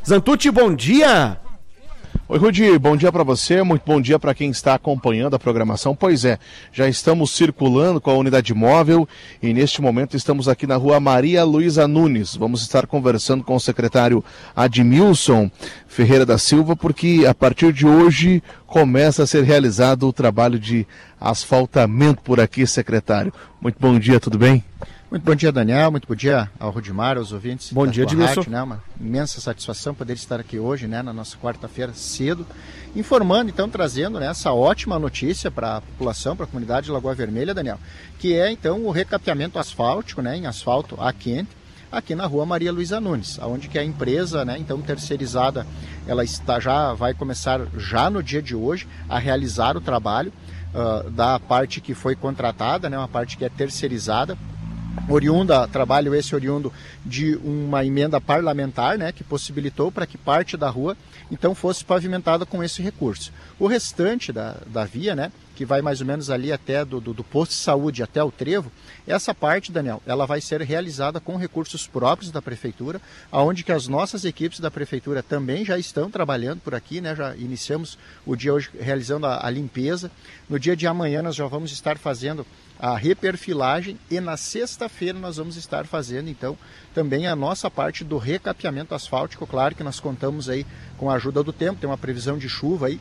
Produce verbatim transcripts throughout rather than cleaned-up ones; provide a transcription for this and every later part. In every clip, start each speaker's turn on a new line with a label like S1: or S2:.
S1: Zantucci, bom dia!
S2: Oi, Rudi, bom dia para você, muito bom dia para quem está acompanhando a programação. Pois é, já estamos circulando com a unidade móvel e neste momento estamos aqui na rua Maria Luísa Nunes. Vamos estar conversando com o secretário Admilson Ferreira da Silva, porque a partir de hoje começa a ser realizado o trabalho de asfaltamento por aqui, secretário. Muito bom dia, tudo bem?
S3: Muito bom dia, Daniel. Muito bom dia ao Rudimar, aos ouvintes.
S1: Bom dia, Admilson.
S3: Né? Uma imensa satisfação poder estar aqui hoje, né, na nossa quarta-feira cedo, informando, então, trazendo, né, essa ótima notícia para a população, para a comunidade de Lagoa Vermelha, Daniel, que é, então, o recapeamento asfáltico, né, em asfalto a quente, aqui na rua Maria Luísa Nunes, onde que a empresa, né, então, terceirizada, ela está, já vai começar já no dia de hoje a realizar o trabalho uh, da parte que foi contratada, né, uma parte que é terceirizada, oriunda, trabalho esse oriundo de uma emenda parlamentar, né, que possibilitou para que parte da rua então fosse pavimentada com esse recurso. O restante da, da via, né, que vai mais ou menos ali até do, do, do posto de saúde até o trevo, essa parte, Daniel, ela vai ser realizada com recursos próprios da prefeitura, aonde que as nossas equipes da prefeitura também já estão trabalhando por aqui, né, já iniciamos o dia hoje realizando a, a limpeza. No dia de amanhã nós já vamos estar fazendo a reperfilagem e na sexta-feira nós vamos estar fazendo então também a nossa parte do recapeamento asfáltico. Claro que nós contamos aí com a ajuda do tempo, tem uma previsão de chuva aí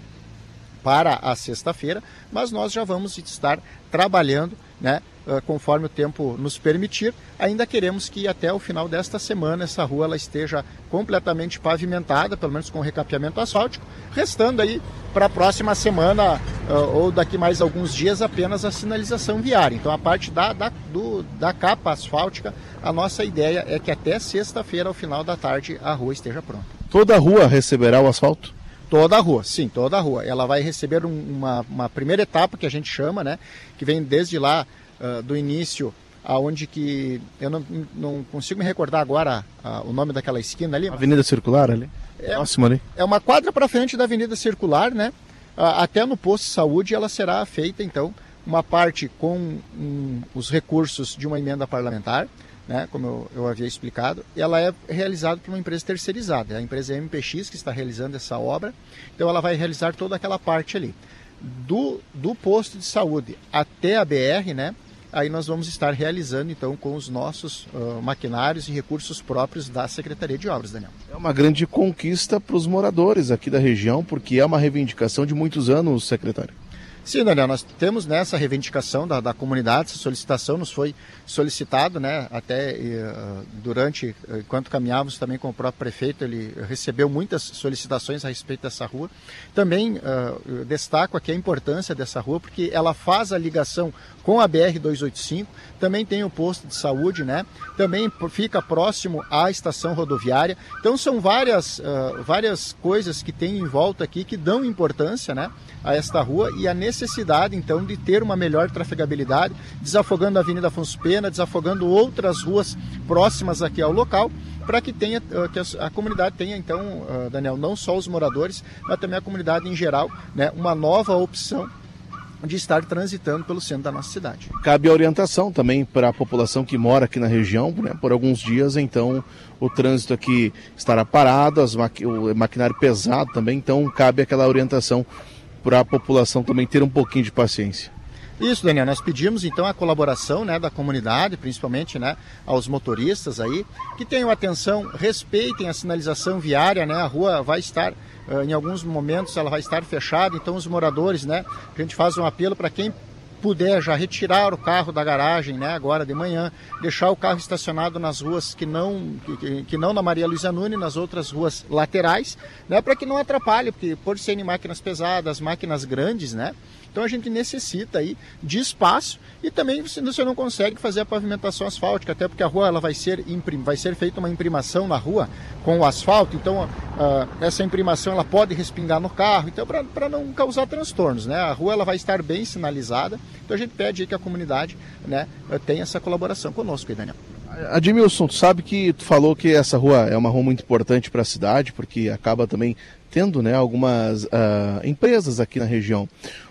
S3: para a sexta-feira, mas nós já vamos estar trabalhando, né, conforme o tempo nos permitir. Ainda queremos que até o final desta semana essa rua ela esteja completamente pavimentada, pelo menos com recapeamento asfáltico, restando aí para a próxima semana ou daqui mais alguns dias apenas a sinalização viária. Então a parte da, da, do, da capa asfáltica, a nossa ideia é que até sexta-feira, ao final da tarde, a rua esteja pronta.
S2: Toda a rua receberá o asfalto?
S3: Toda a rua, sim, toda a rua. Ela vai receber um, uma, uma primeira etapa que a gente chama, né, que vem desde lá uh, do início, aonde que eu não, não consigo me recordar agora uh, o nome daquela esquina ali.
S2: Avenida Circular ali?
S3: É,
S2: próximo ali.
S3: É uma quadra para frente da Avenida Circular, né? Uh, até no posto de saúde ela será feita, então, uma parte com um, os recursos de uma emenda parlamentar, né, como eu, eu havia explicado, ela é realizada por uma empresa terceirizada, a empresa M P X que está realizando essa obra, então ela vai realizar toda aquela parte ali. Do, do posto de saúde até a B R, né, aí nós vamos estar realizando então com os nossos uh, maquinários e recursos próprios da Secretaria de Obras, Daniel.
S2: É uma grande conquista para os moradores aqui da região, porque é uma reivindicação de muitos anos, secretário.
S3: Sim, Daniel, nós temos nessa reivindicação da, da comunidade, essa solicitação nos foi solicitado, né, até uh, durante, uh, enquanto caminhávamos também com o próprio prefeito, ele recebeu muitas solicitações a respeito dessa rua. Também uh, destaco aqui a importância dessa rua, porque ela faz a ligação com a B R duzentos e oitenta e cinco, também tem o posto de saúde, né, também fica próximo à estação rodoviária. Então são várias, uh, várias coisas que tem em volta aqui que dão importância, né, a esta rua e a necessidade, então, de ter uma melhor trafegabilidade, desafogando a Avenida Afonso Pena, desafogando outras ruas próximas aqui ao local, para que tenha, que a comunidade tenha, então, Daniel, não só os moradores, mas também a comunidade em geral, né, uma nova opção de estar transitando pelo centro da nossa cidade.
S2: Cabe a orientação também para a população que mora aqui na região, né, por alguns dias, então, o trânsito aqui estará parado, as maqui- o maquinário pesado também, então cabe aquela orientação para a população também ter um pouquinho de paciência.
S3: Isso, Daniel, nós pedimos então a colaboração, né, da comunidade, principalmente, né, aos motoristas aí, que tenham atenção, respeitem a sinalização viária, né, a rua vai estar, uh, em alguns momentos ela vai estar fechada, então os moradores, né, a gente faz um apelo para quem puder já retirar o carro da garagem, né, agora de manhã, deixar o carro estacionado nas ruas que não, que, que não na Maria Luísa Nunes, nas outras ruas laterais, né, para que não atrapalhe, porque por serem máquinas pesadas, máquinas grandes, né, então a gente necessita aí de espaço e também você não consegue fazer a pavimentação asfáltica, até porque a rua ela vai ser, imprim, vai ser feita uma imprimação na rua com o asfalto, então uh, essa imprimação ela pode respingar no carro, então para não causar transtornos, né? A rua ela vai estar bem sinalizada, então a gente pede aí que a comunidade, né, tenha essa colaboração conosco aí, Daniel.
S2: Admilson, tu sabe que tu falou que essa rua é uma rua muito importante para a cidade, porque acaba também tendo, né, algumas uh, empresas aqui na região.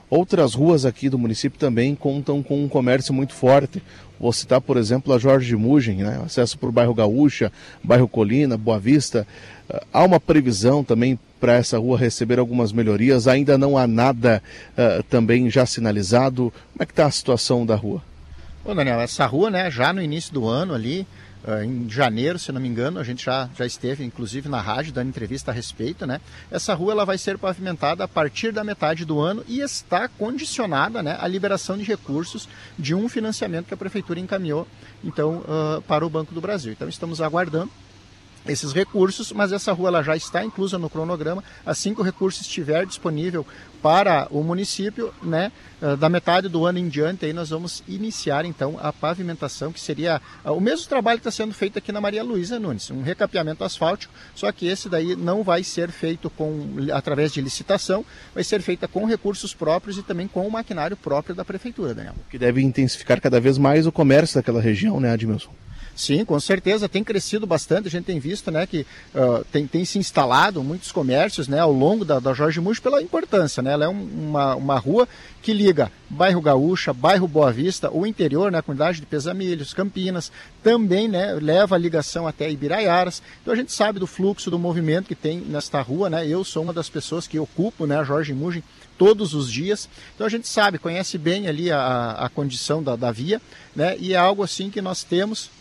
S2: Outras ruas aqui do município também contam com um comércio muito forte. Vou citar, por exemplo, a Jorge de Mugem, né? Acesso por bairro Gaúcha, bairro Colina, Boa Vista. Há uma previsão também para essa rua receber algumas melhorias. Ainda não há nada uh, também já sinalizado. Como é que está a situação da rua?
S3: Bom, Daniel, essa rua, né, já no início do ano ali, uh, em janeiro, se não me engano, a gente já, já esteve, inclusive, na rádio, dando entrevista a respeito, né? Essa rua ela vai ser pavimentada a partir da metade do ano e está condicionada, né, à liberação de recursos de um financiamento que a Prefeitura encaminhou, então, uh, para o Banco do Brasil. Então, estamos aguardando esses recursos, mas essa rua ela já está inclusa no cronograma. Assim que o recurso estiver disponível para o município, né, da metade do ano em diante, aí nós vamos iniciar então a pavimentação, que seria o mesmo trabalho que está sendo feito aqui na Maria Luísa Nunes, um recapeamento asfáltico, só que esse daí não vai ser feito com, através de licitação, vai ser feita com recursos próprios e também com o maquinário próprio da Prefeitura, Daniel.
S2: Que deve intensificar cada vez mais o comércio daquela região, né, Admilson?
S3: Sim, com certeza, tem crescido bastante, a gente tem visto, né, que uh, tem, tem se instalado muitos comércios, né, ao longo da, da Jorge Mugem pela importância, né, ela é um, uma, uma rua que liga bairro Gaúcha, bairro Boa Vista, o interior, né, a comunidade de Pesamilhos, Campinas, também, né, leva a ligação até Ibiraiaras, então a gente sabe do fluxo, do movimento que tem nesta rua, né, eu sou uma das pessoas que ocupo, né, a Jorge Mugem todos os dias, então a gente sabe, conhece bem ali a, a condição da, da via, né, e é algo assim que nós temos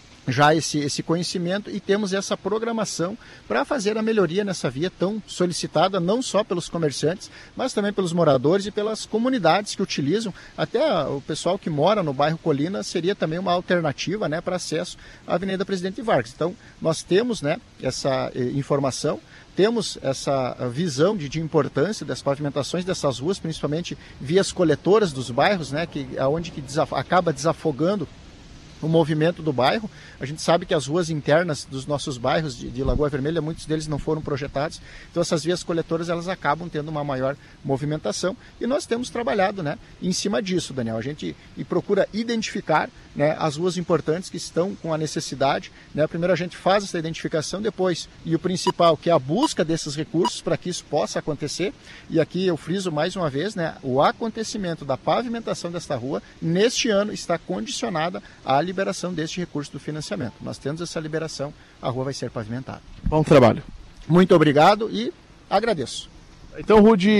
S3: já esse, esse conhecimento e temos essa programação para fazer a melhoria nessa via tão solicitada, não só pelos comerciantes, mas também pelos moradores e pelas comunidades que utilizam. Até o pessoal que mora no bairro Colina seria também uma alternativa, né, para acesso à Avenida Presidente Vargas. Então, nós temos, né, essa eh, informação, temos essa visão de, de importância das pavimentações dessas ruas, principalmente vias coletoras dos bairros, né, que, onde que desaf- acaba desafogando o movimento do bairro. A gente sabe que as ruas internas dos nossos bairros de, de Lagoa Vermelha, muitos deles não foram projetados, então essas vias coletoras elas acabam tendo uma maior movimentação e nós temos trabalhado, né, em cima disso, Daniel. A gente e procura identificar, né, as ruas importantes que estão com a necessidade, né. Primeiro a gente faz essa identificação, depois, e o principal, que é a busca desses recursos para que isso possa acontecer, e aqui eu friso mais uma vez, né, o acontecimento da pavimentação desta rua neste ano está condicionada à liberação deste recurso do financiamento. Nós temos essa liberação, a rua vai ser pavimentada.
S2: Bom trabalho.
S3: Muito obrigado e agradeço.
S2: Então, Rudy,